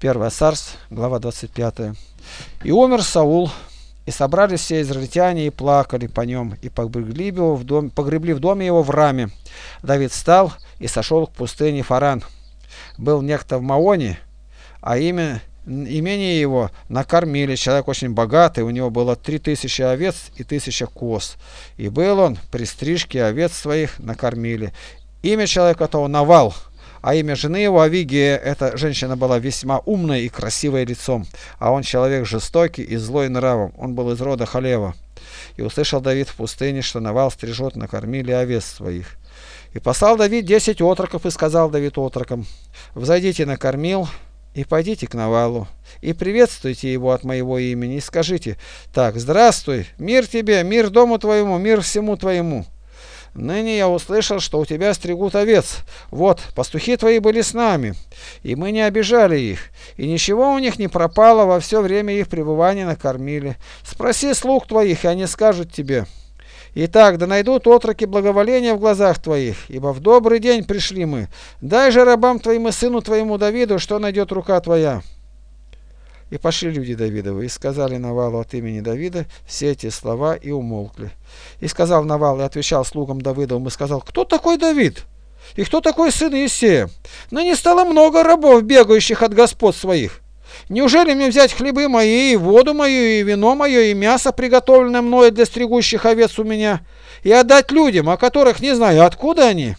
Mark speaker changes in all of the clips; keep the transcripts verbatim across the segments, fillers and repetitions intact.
Speaker 1: первое Царств, глава двадцать пятая. «И умер Саул, и собрались все израильтяне, и плакали по нем, и погребли его в доме, погребли в доме его в Раме. Давид встал и сошел к пустыне Фаран. Был некто в Маоне, а имя, имение его накормили. Человек очень богатый, у него было три тысячи овец и тысяча коз. И был он при стрижке овец своих накормили. Имя человека того Навал, а имя жены его Авигея. Эта женщина была весьма умная и красивая лицом, а он человек жестокий и злой нравом. Он был из рода Халева. И услышал Давид в пустыне, что Навал стрижет, накормили овец своих. И послал Давид десять отроков, и сказал Давид отрокам: взойдите на кормил, и пойдите к Навалу, и приветствуйте его от моего имени, и скажите так: здравствуй, мир тебе, мир дому твоему, мир всему твоему. Ныне я услышал, что у тебя стригут овец. Вот, пастухи твои были с нами, и мы не обижали их, и ничего у них не пропало, во все время их пребывания накормили. Спроси слуг твоих, и они скажут тебе. Итак, да найдут отроки благоволения в глазах твоих, ибо в добрый день пришли мы. Дай же рабам твоим и сыну твоему Давиду, что найдет рука твоя». И пошли люди Давидовы, и сказали Навалу от имени Давида все эти слова, и умолкли. И сказал Навал, и отвечал слугам Давидовым, и сказал: кто такой Давид? И кто такой сын Иессея? Но не стало много рабов, бегающих от господ своих. Неужели мне взять хлебы мои, и воду мою, и вино мое, и мясо, приготовленное мною для стригущих овец у меня, и отдать людям, о которых не знаю, откуда они?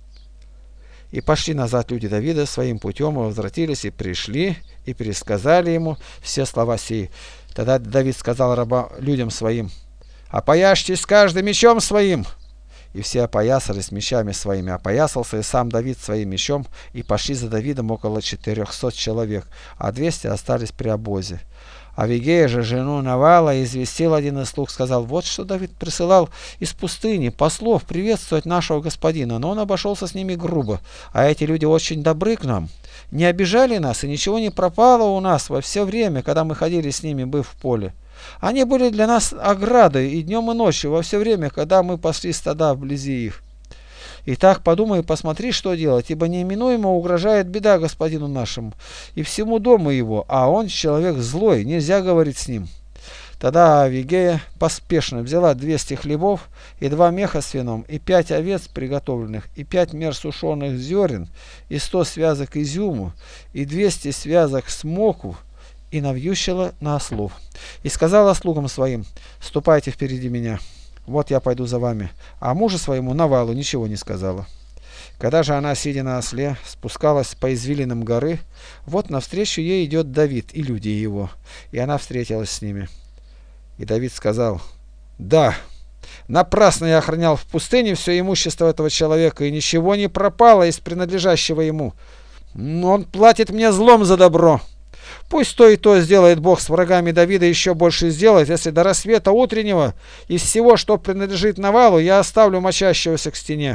Speaker 1: И пошли назад люди Давида своим путем, и возвратились, и пришли, и пересказали ему все слова сии. Тогда Давид сказал раба, людям своим: опояжьтесь каждый мечом своим. И все опоясались мечами своими. Опоясался и сам Давид своим мечом, и пошли за Давидом около четырехсот человек, а двести остались при обозе. Авигея же, жену Навала, известил один из слуг, сказал: вот что Давид присылал из пустыни послов приветствовать нашего господина, но он обошелся с ними грубо, а эти люди очень добры к нам, не обижали нас, и ничего не пропало у нас во все время, когда мы ходили с ними, быв в поле. Они были для нас оградой и днем и ночью, во все время, когда мы пасли стада вблизи их. Итак, подумай и посмотри, что делать, ибо неименуемо угрожает беда господину нашему и всему дому его, а он человек злой, нельзя говорить с ним. Тогда Авигея поспешно взяла двести хлебов и два меха с вином, и пять овец приготовленных, и пять мер сушеных зерен, и сто связок изюму, и двести связок смоку, и навьющила на ослов. И сказала слугам своим: ступайте впереди меня. Вот я пойду за вами. А мужу своему Навалу ничего не сказала. Когда же она, сидя на осле, спускалась по извилинам горы, вот навстречу ей идет Давид и люди его, и она встретилась с ними. И Давид сказал: да, напрасно я охранял в пустыне все имущество этого человека, и ничего не пропало из принадлежащего ему. Но он платит мне злом за добро. Пусть то и то сделает Бог с врагами Давида, еще больше сделает, если до рассвета утреннего из всего, что принадлежит Навалу, я оставлю мочащегося к стене.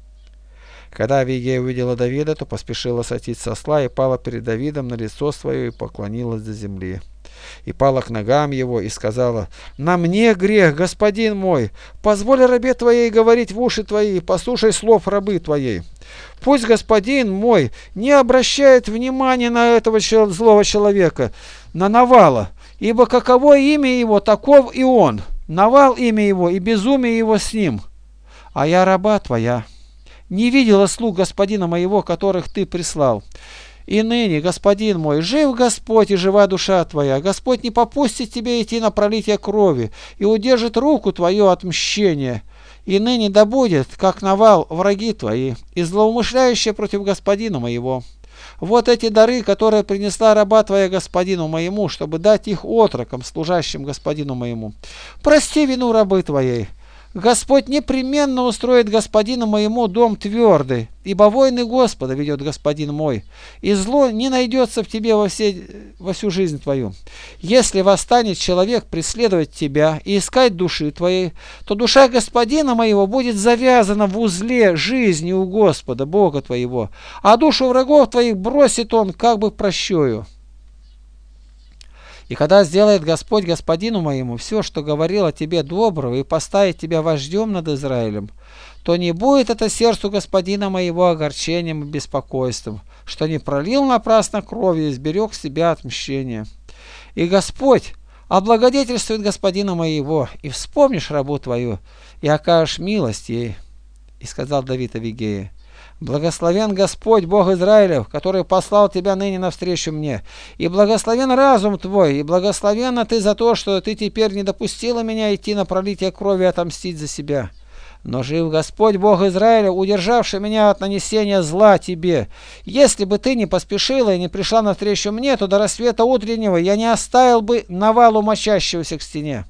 Speaker 1: Когда Авигея увидела Давида, то поспешила сойти с осла и пала перед Давидом на лицо свое и поклонилась до земли. И пала к ногам его и сказала: на мне грех, господин мой, позволь рабе твоей говорить в уши твои, послушай слов рабы твоей. Пусть господин мой не обращает внимания на этого злого человека, на Навала, ибо каково имя его, таков и он. Навал имя его, и безумие его с ним. А я раба твоя, не видела слуг господина моего, которых ты прислал. И ныне, господин мой, жив Господь и жива душа твоя. Господь не попустит тебе идти на пролитие крови и удержит руку твою от мщения. И ныне да будет, как Навал, враги твои, и злоумышляющие против господина моего. Вот эти дары, которые принесла раба твоя господину моему, чтобы дать их отрокам, служащим господину моему. Прости вину рабы твоей. Господь непременно устроит господину моему дом твердый, ибо войны Господа ведет господин мой, и зло не найдется в тебе во, все, во всю жизнь твою. Если восстанет человек преследовать тебя и искать души твоей, то душа господина моего будет завязана в узле жизни у Господа, Бога твоего, а душу врагов твоих бросит он как бы прощою. И когда сделает Господь господину моему все, что говорил о тебе доброго, и поставит тебя вождем над Израилем, то не будет это сердцу господина моего огорчением и беспокойством, что не пролил напрасно крови и сберег себя от мщения. И Господь облагодетельствует господина моего, и вспомнишь рабу твою, и окажешь милость ей. И сказал Давид Авигее: благословен Господь, Бог Израилев, который послал тебя ныне навстречу мне, и благословен разум твой, и благословенна ты за то, что ты теперь не допустила меня идти на пролитие крови и отомстить за себя. Но жив Господь, Бог Израиля, удержавший меня от нанесения зла тебе. Если бы ты не поспешила и не пришла навстречу мне, то до рассвета утреннего я не оставил бы навалу мочащегося к стене.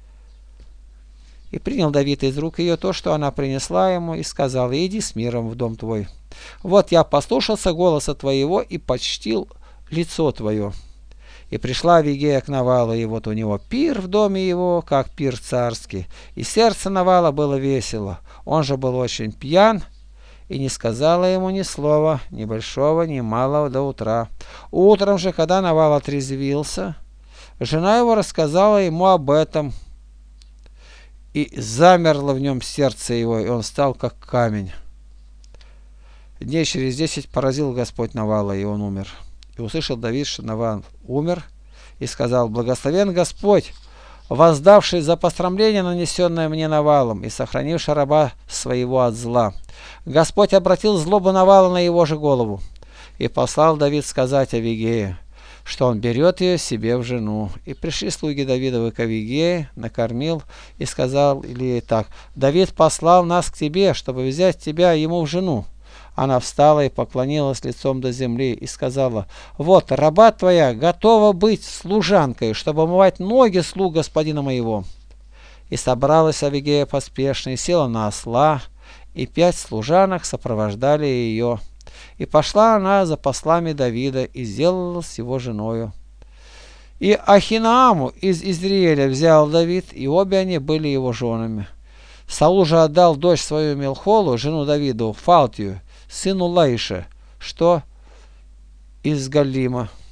Speaker 1: И принял Давид из рук ее то, что она принесла ему, и сказал: иди с миром в дом твой. Вот я послушался голоса твоего и почтил лицо твое. И пришла Авигея к Навалу, и вот у него пир в доме его, как пир царский. И сердце Навала было весело. Он же был очень пьян, и не сказала ему ни слова, ни большого, ни малого до утра. Утром же, когда Навал отрезвился, жена его рассказала ему об этом, и замерло в нем сердце его, и он стал как камень. Дней через десять поразил Господь Навала, и он умер. И услышал Давид, что Навал умер, и сказал: благословен Господь, воздавший за посрамление, нанесенное мне Навалом, и сохранивший раба своего от зла. Господь обратил злобу Навала на его же голову. И послал Давид сказать Авигее, что он берет ее себе в жену. И пришли слуги Давидовы к Авигее, накормил, и сказал ей так: Давид послал нас к тебе, чтобы взять тебя ему в жену. Она встала и поклонилась лицом до земли и сказала: вот раба твоя готова быть служанкой, чтобы омывать ноги слуг господина моего. И собралась Авигея поспешно, и села на осла, и пять служанок сопровождали ее. И пошла она за послами Давида, и сделалась его женою. И Ахинааму из Изриэля взял Давид, и обе они были его женами. Саул же отдал дочь свою Мелхолу, жену Давиду, Фалтию, сыну Лаиша, что из Галима.